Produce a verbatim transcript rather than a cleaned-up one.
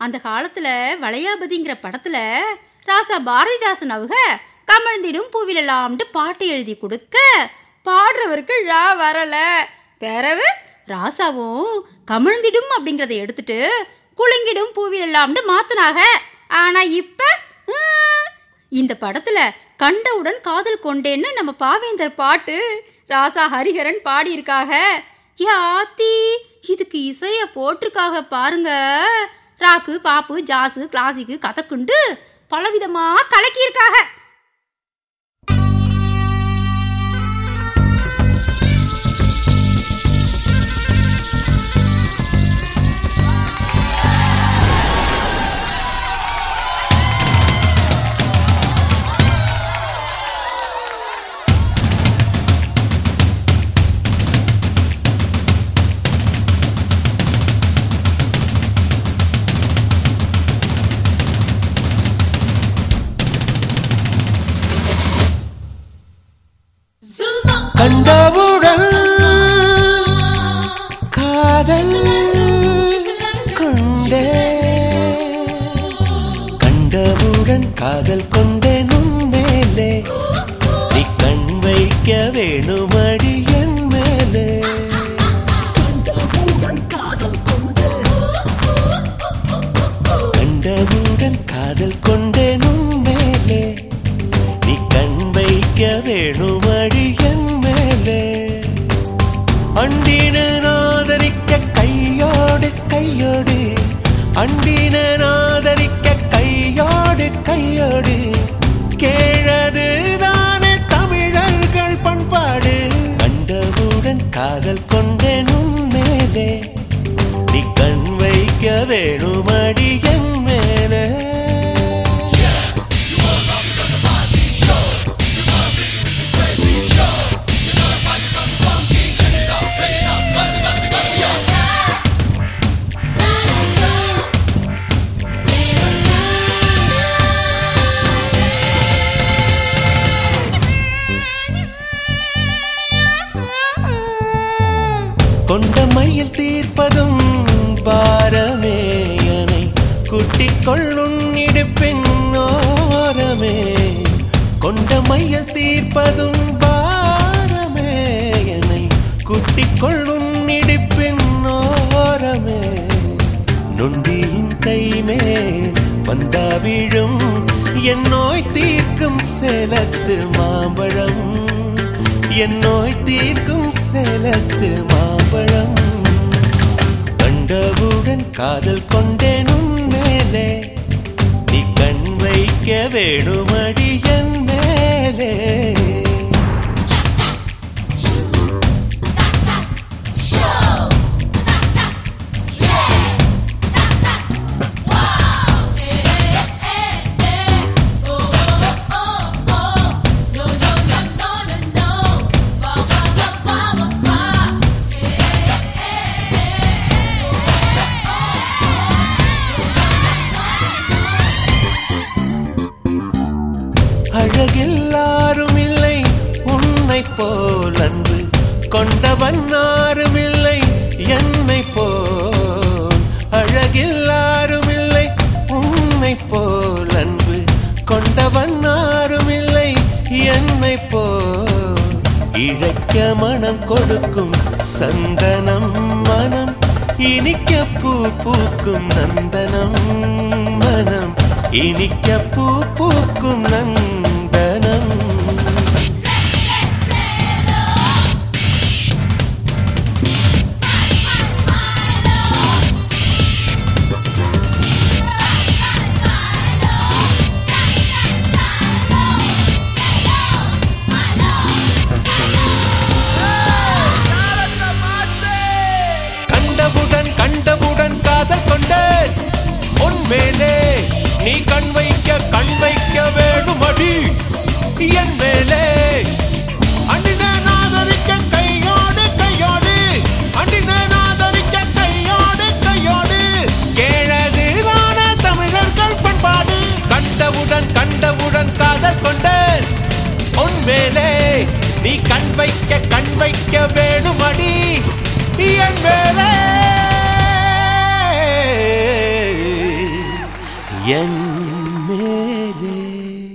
அந்த காலத்துல வளையாபதிங்கிற படத்துல ராசா பாரதிதாசன் அவங்க கமழ்ந்திடும் பூவிலெல்லாம்ட்டு பாட்டு எழுதி கொடுக்க பாடுறவருக்கு ழா வரல. பிறகு ராசாவும் கமழ்ந்திடும் அப்படிங்கிறத எடுத்துட்டு குலுங்கிடும் பூவிலெல்லாம்ட்டு மாத்தினாக. ஆனா இப்ப இந்த படத்துல கண்டவுடன் காதல் கொண்டேன்னு நம்ம பாவேந்தர் பாட்டு ராசா ஹரிஹரன் பாடியிருக்காக. யாத்தி இதுக்கு இசைய போட்டிருக்காக பாருங்க. ராக்கு பாப்பு ஜாஸு கிளாசிக்கு கதக்குண்டு பலவிதமா கலக்கியிருக்காக. கண்டவுடன் காதல் கொண்டே கண்டவுடன் காதல் கொண்டேன் உன் மேலே நீ கண் வைக்க வேணுமடி என் மேலே. கண்டவுடன் காதல் கொண்டேன் உன் மேலே நீ கண் வைக்க வேணுமடி என் மேலே. அண்டினன் ஆதரிக்க கையோடு கையோடு அண்டினன் ஆதரிக்க கையோடு கையோடு கேழது தானே தமிழர்கள் பண்பாடு. கண்டவுடன் காதல் கொண்டேன் உன் மேலே நீ கண் வைக்க வேணுமடி என் மேலே. கொண்ட மையில் தீர்ப்பதும் பாரமேயனை குட்டிக் கொள்ளும் இடுப்பின் ஓரமே. கொண்ட மையில் தீர்ப்பதும் பாரமேயனை குட்டிக் கொள்ளும் இடுப்பின் ஓரமே. நொண்டியின் கைமேல் வந்தா விழும் என் நோய் தீர்க்கும் சேலத்து மாம்பழம் என் நோய் தீர்க்கும் சேலத்து மாம்பழம். கண்டவுடன் காதல் கொண்டேன் உன் மேலே நீ கண் வைக்க வேணுமடி என் மேலே. அழகில்லாரும் இல்லை உன்னை போல் அன்பு கொண்டவன் யாரும் இல்லை என்னை போல். அழகில்லாரும் இல்லை உன்னை போல் அன்பு கொண்டவன் யாரும் இல்லை என்னை போல். இழைக்க மனம் கொடுக்கும் சந்தனம் மனம் இனிக்க பூ பூக்கும் நந்தனம் மனம் இனிக்க பூ பூக்கும் நந்தனம். கண்டவுடன் கண்டவுடன் காதல் கொண்டேன் உன் மேலே நீ கண் வைக்க கண் வைக்க வேணுமடி என் மேலே. அண்டினன் ஆதரிக்க கையோடு கையோடு அண்டினன் ஆதரிக்க கையோடு கையோடு கேழது தான தமிழர்கள் பண்பாடு. கண்டவுடன் கண்டவுடன் காதல் கொண்டேன் உன் மேலே நீ கண் வைக்க கண் வைக்க வேணுமடி என் மேலே. என் மேலே